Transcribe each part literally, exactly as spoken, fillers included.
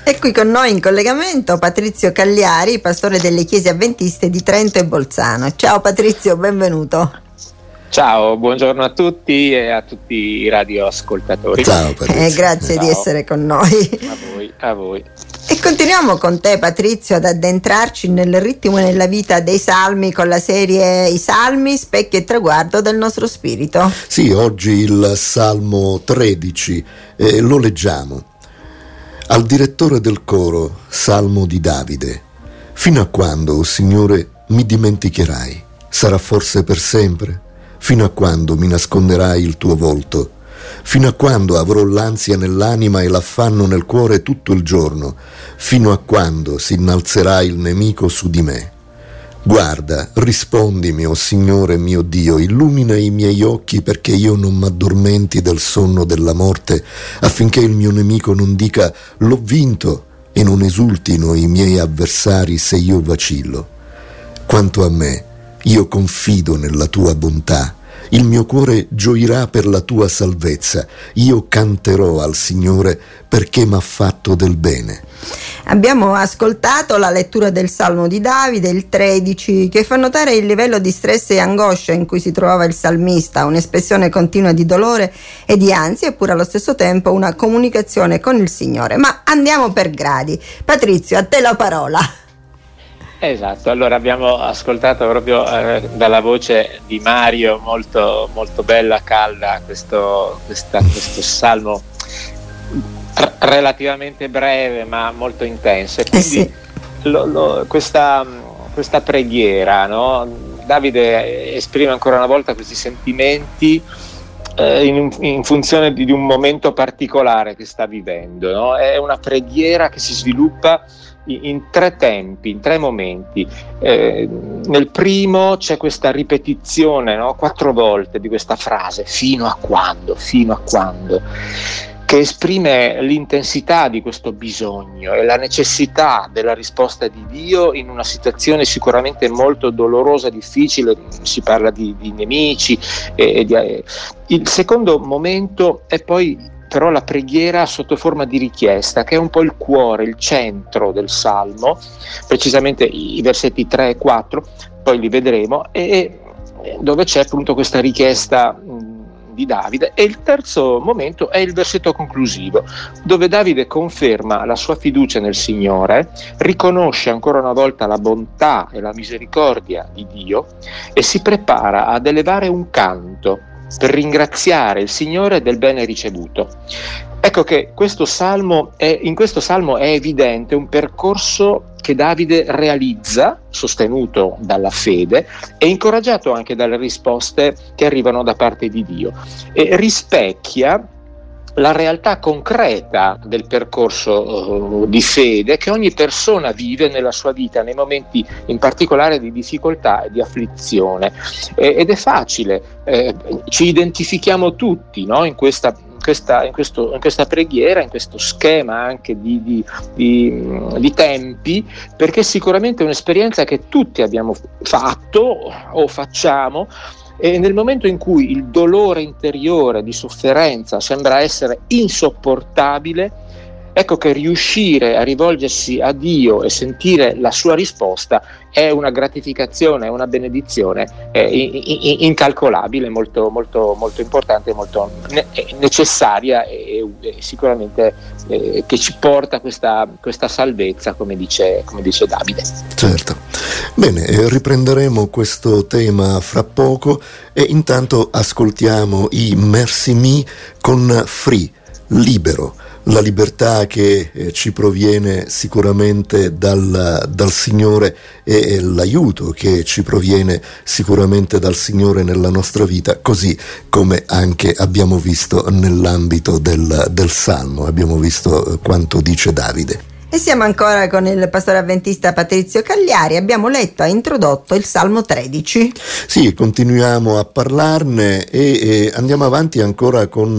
E qui con noi in collegamento Patrizio Cagliari, pastore delle chiese avventiste di Trento e Bolzano. Ciao Patrizio, benvenuto. Ciao, buongiorno a tutti e a tutti i radioascoltatori. Ciao Patrizio. Eh, grazie Ciao. di essere con noi. A voi, a voi. E continuiamo con te Patrizio ad addentrarci nel ritmo e nella vita dei salmi con la serie I Salmi, specchio e traguardo del nostro spirito. Sì, oggi il Salmo tredici, eh, lo leggiamo. Al direttore del coro, Salmo di Davide. Fino a quando, o Signore, mi dimenticherai? Sarà forse per sempre? Fino a quando mi nasconderai il tuo volto? Fino a quando avrò l'ansia nell'anima e l'affanno nel cuore tutto il giorno? Fino a quando si innalzerà il nemico su di me? Guarda, rispondimi, o Signore mio Dio, illumina i miei occhi perché io non m'addormenti del sonno della morte, affinché il mio nemico non dica l'ho vinto e non esultino i miei avversari se io vacillo. Quanto a me, io confido nella tua bontà. Il mio cuore gioirà per la tua salvezza. Io canterò al Signore perché m'ha fatto del bene. Abbiamo ascoltato la lettura del Salmo di Davide, il tredici, che fa notare il livello di stress e angoscia in cui si trovava il salmista, un'espressione continua di dolore e di ansia, eppure allo stesso tempo una comunicazione con il Signore. Ma andiamo per gradi. Patrizio, a te la parola. Esatto, allora abbiamo ascoltato proprio eh, dalla voce di Mario, molto, molto bella, calda, questo, questa, questo salmo r- relativamente breve ma molto intenso. E quindi eh sì. lo, lo, questa, questa preghiera, no? Davide esprime ancora una volta questi sentimenti eh, in, in funzione di, di un momento particolare che sta vivendo, no? È una preghiera che si sviluppa in tre tempi, in tre momenti. Eh, nel primo c'è questa ripetizione, no? Quattro volte di questa frase, fino a quando, fino a quando, che esprime l'intensità di questo bisogno e la necessità della risposta di Dio in una situazione sicuramente molto dolorosa, difficile. Si parla di, di nemici e, e di, eh. Il secondo momento è poi però la preghiera sotto forma di richiesta, che è un po' il cuore, il centro del Salmo, precisamente i versetti tre e quattro, poi li vedremo, e dove c'è appunto questa richiesta mh, di Davide. E il terzo momento è il versetto conclusivo, dove Davide conferma la sua fiducia nel Signore, riconosce ancora una volta la bontà e la misericordia di Dio e si prepara ad elevare un canto per ringraziare il Signore del bene ricevuto. Ecco che questo salmo è, in questo salmo è evidente un percorso che Davide realizza, sostenuto dalla fede e incoraggiato anche dalle risposte che arrivano da parte di Dio, e rispecchia la realtà concreta del percorso uh, di fede che ogni persona vive nella sua vita, nei momenti in particolare di difficoltà e di afflizione. E, ed è facile, eh, ci identifichiamo tutti, no? in questa In questa, in, questo, in questa preghiera, in questo schema anche di, di, di, di tempi, perché sicuramente è un'esperienza che tutti abbiamo fatto o facciamo. E nel momento in cui il dolore interiore di sofferenza sembra essere insopportabile, ecco che riuscire a rivolgersi a Dio e sentire la sua risposta è una gratificazione, è una benedizione è incalcolabile, molto, molto, molto importante, molto necessaria e, e sicuramente eh, che ci porta a questa, questa salvezza, come dice, come dice Davide. Certo. Bene, eh, riprenderemo questo tema fra poco e intanto ascoltiamo i Merci Me con Free, libero. La libertà che eh, ci proviene sicuramente dal, dal Signore e, e l'aiuto che ci proviene sicuramente dal Signore nella nostra vita, così come anche abbiamo visto nell'ambito del, del Salmo, abbiamo visto eh, quanto dice Davide. E siamo ancora con il pastore avventista Patrizio Cagliari. Abbiamo letto e introdotto il Salmo tredici. Sì, continuiamo a parlarne e, e andiamo avanti ancora con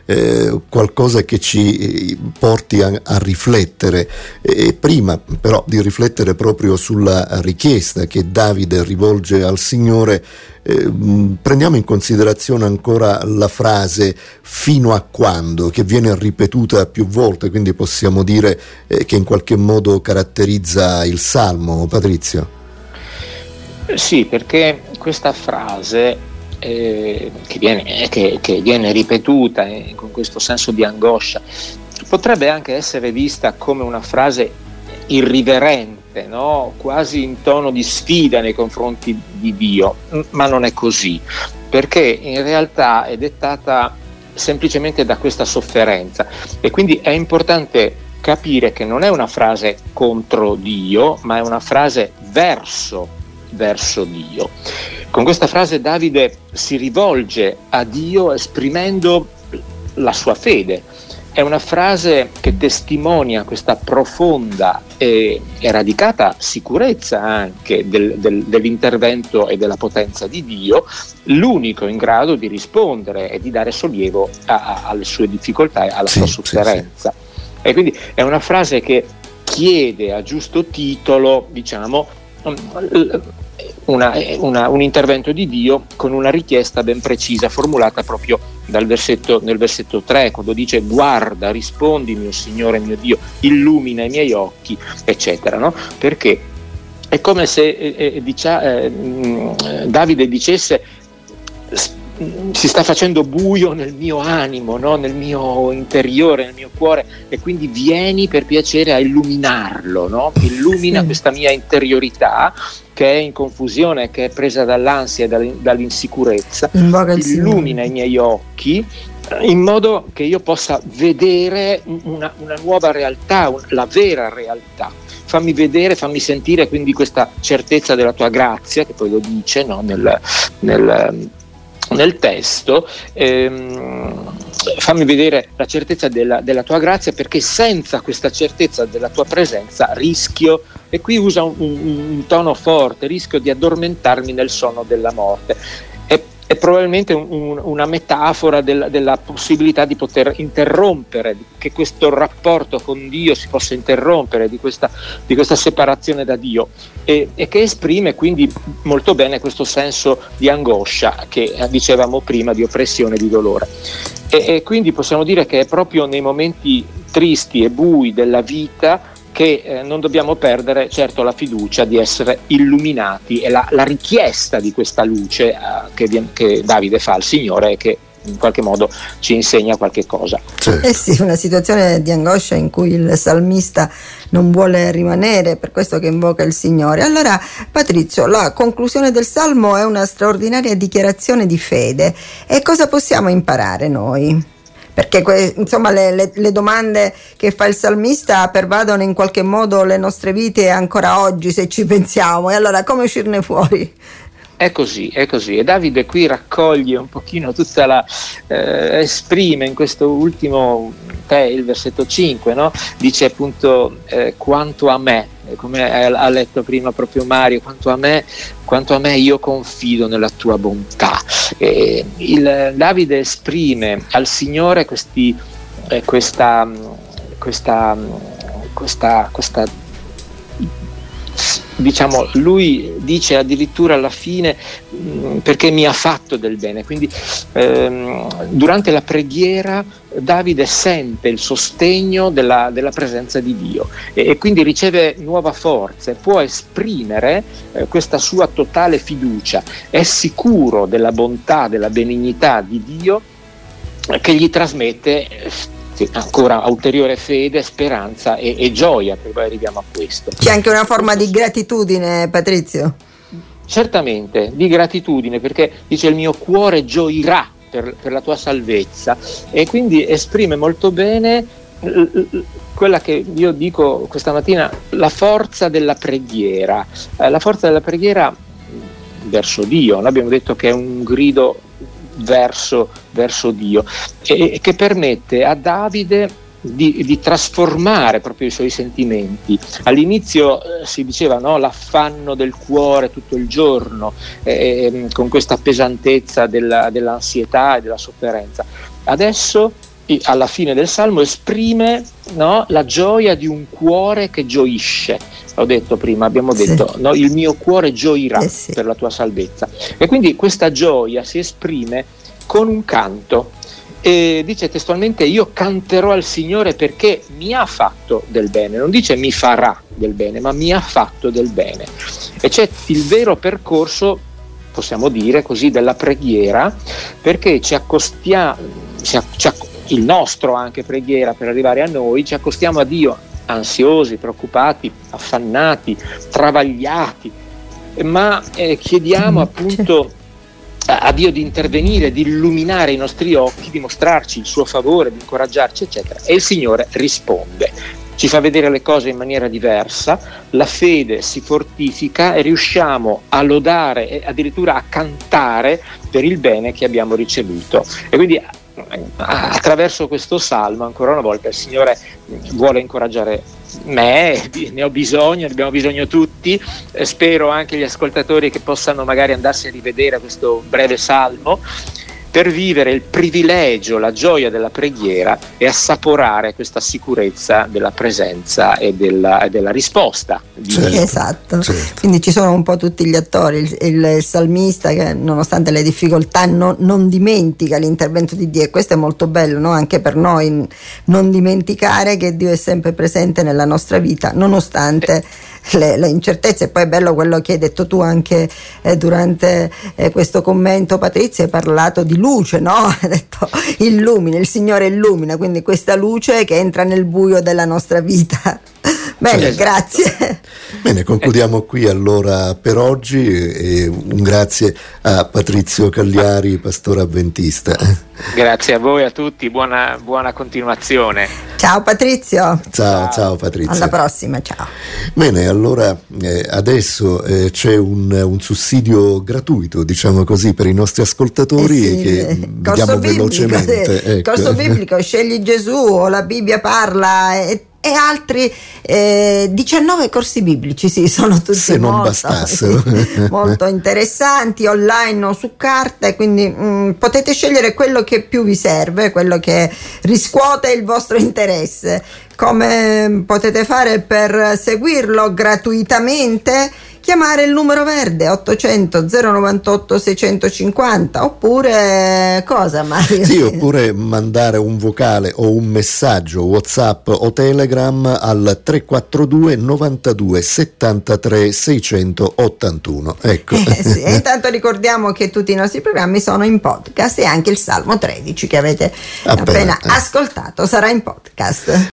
eh, qualcosa che ci porti a, a riflettere. E prima però di riflettere proprio sulla richiesta che Davide rivolge al Signore, eh, prendiamo in considerazione ancora la frase fino a quando, che viene ripetuta più volte, quindi possiamo dire eh, che in qualche modo caratterizza il Salmo, Patrizio. Sì, perché questa frase eh, che, viene, che, che viene ripetuta eh, con questo senso di angoscia potrebbe anche essere vista come una frase irriverente, no? Quasi in tono di sfida nei confronti di Dio, ma non è così, perché in realtà è dettata semplicemente da questa sofferenza, e quindi è importante capire che non è una frase contro Dio, ma è una frase verso verso Dio. Con questa frase Davide si rivolge a Dio esprimendo la sua fede. È una frase che testimonia questa profonda e, e radicata sicurezza anche del, del, dell'intervento e della potenza di Dio, l'unico in grado di rispondere e di dare sollievo a, a, alle sue difficoltà e alla sì, sua sofferenza. Sì, sì. E quindi è una frase che chiede a giusto titolo, diciamo, Una, una, un intervento di Dio con una richiesta ben precisa, formulata proprio dal versetto, nel versetto tre, quando dice: guarda, rispondi mio Signore mio Dio, illumina i miei occhi, eccetera, no? Perché è come se eh, eh, dicia, eh, Davide dicesse: si sta facendo buio nel mio animo, no? Nel mio interiore, nel mio cuore, e quindi vieni per piacere a illuminarlo, no? Illumina sì. questa mia interiorità che è in confusione, che è presa dall'ansia e dall'insicurezza. Illumina i miei occhi in modo che io possa vedere una, una nuova realtà, un, la vera realtà. Fammi vedere, fammi sentire quindi questa certezza della tua grazia, che poi lo dice, no? nel, nel nel testo, ehm, fammi vedere la certezza della, della tua grazia, perché senza questa certezza della tua presenza rischio, e qui usa un, un, un tono forte, rischio di addormentarmi nel sonno della morte. È, è probabilmente un, un, una metafora del, della possibilità di poter interrompere, che questo rapporto con Dio si possa interrompere, di questa, di questa separazione da Dio, e, e che esprime quindi molto bene questo senso di angoscia che dicevamo prima, di oppressione, di dolore. E, e quindi possiamo dire che è proprio nei momenti tristi e bui della vita che eh, non dobbiamo perdere certo la fiducia di essere illuminati, e la, la richiesta di questa luce eh, che, viene, che Davide fa al Signore, e che in qualche modo ci insegna qualche cosa. Certo. Eh sì, una situazione di angoscia in cui il salmista non vuole rimanere, per questo che invoca il Signore. Allora, Patrizio, la conclusione del Salmo è una straordinaria dichiarazione di fede, e cosa possiamo imparare noi? Perché que- insomma le, le, le domande che fa il salmista pervadono in qualche modo le nostre vite ancora oggi, se ci pensiamo, e allora come uscirne fuori? È così, è così, e Davide qui raccoglie un pochino tutta la, eh, esprime in questo ultimo te, il versetto cinque, no? Dice appunto eh, quanto a me, come ha letto prima proprio Mario, quanto a me, quanto a me io confido nella tua bontà. Eh, il, Davide esprime al Signore questi, eh, questa, questa, questa, questa diciamo, lui dice addirittura alla fine mh, perché mi ha fatto del bene, quindi ehm, durante la preghiera Davide sente il sostegno della, della presenza di Dio, e, e quindi riceve nuova forza e può esprimere eh, questa sua totale fiducia, è sicuro della bontà, della benignità di Dio, eh, che gli trasmette eh, ancora ulteriore fede, speranza e, e gioia, perché poi arriviamo a questo. C'è anche una forma di gratitudine, Patrizio? Certamente, di gratitudine, perché dice il mio cuore gioirà per, per la tua salvezza, e quindi esprime molto bene quella che io dico questa mattina, la forza della preghiera, eh, la forza della preghiera verso Dio. Noi abbiamo detto che è un grido verso, verso Dio, e che permette a Davide di, di trasformare proprio i suoi sentimenti. All'inizio eh, si diceva no, l'affanno del cuore tutto il giorno, eh, con questa pesantezza della, dell'ansietà e della sofferenza. Adesso alla fine del Salmo esprime, no, la gioia di un cuore che gioisce. Ho detto prima, abbiamo detto, sì. no, il mio cuore gioirà eh sì. per la tua salvezza. E quindi questa gioia si esprime con un canto. E dice testualmente: io canterò al Signore perché mi ha fatto del bene. Non dice mi farà del bene, ma mi ha fatto del bene. E c'è il vero percorso, possiamo dire così, della preghiera, perché ci accostiamo, ci, ci, il nostro anche preghiera per arrivare a noi, ci accostiamo a Dio ansiosi, preoccupati, affannati, travagliati, ma eh, chiediamo appunto a Dio di intervenire, di illuminare i nostri occhi, di mostrarci il suo favore, di incoraggiarci, eccetera. E il Signore risponde, ci fa vedere le cose in maniera diversa, la fede si fortifica e riusciamo a lodare e addirittura a cantare per il bene che abbiamo ricevuto. E quindi attraverso questo salmo, ancora una volta, il Signore vuole incoraggiare me, ne ho bisogno, ne abbiamo bisogno tutti, eh, spero anche gli ascoltatori che possano magari andarsi a rivedere questo breve salmo per vivere il privilegio, la gioia della preghiera e assaporare questa sicurezza della presenza e della, e della risposta. Certo, esatto, certo. Quindi ci sono un po' tutti gli attori, il, il, il salmista che nonostante le difficoltà non, non dimentica l'intervento di Dio, e questo è molto bello, no? Anche per noi, non dimenticare che Dio è sempre presente nella nostra vita nonostante le, le incertezze. E poi è bello quello che hai detto tu anche eh, durante eh, questo commento, Patrizia, hai parlato di luce, no? Ha detto illumina, il Signore illumina, quindi questa luce che entra nel buio della nostra vita. Bene, esatto. Grazie. Bene, concludiamo qui allora per oggi e un grazie a Patrizio Cagliari, pastore avventista. Grazie a voi, a tutti, buona, buona continuazione. Ciao Patrizio. Ciao, ciao, ciao Patrizio. Alla prossima, ciao. Bene, allora eh, adesso eh, c'è un, un sussidio gratuito, diciamo così, per i nostri ascoltatori, eh sì, che eh, vediamo velocemente. Sì. Ecco. Corso biblico, scegli Gesù o la Bibbia parla e e altri eh, diciannove corsi biblici, sì, sono tutti se non molto, bastassero sì, molto interessanti, online o su carta, e quindi mh, potete scegliere quello che più vi serve, quello che riscuote il vostro interesse. Come potete fare per seguirlo gratuitamente? Chiamare il numero verde ottocento zero novantotto seicentocinquanta, oppure cosa, Mario? Sì, oppure mandare un vocale o un messaggio WhatsApp o Telegram al tre quattro due novantadue settantatré seicentottantuno. Ecco. Eh sì, e intanto ricordiamo che tutti i nostri programmi sono in podcast, e anche il Salmo tredici che avete appena, appena ascoltato sarà in podcast.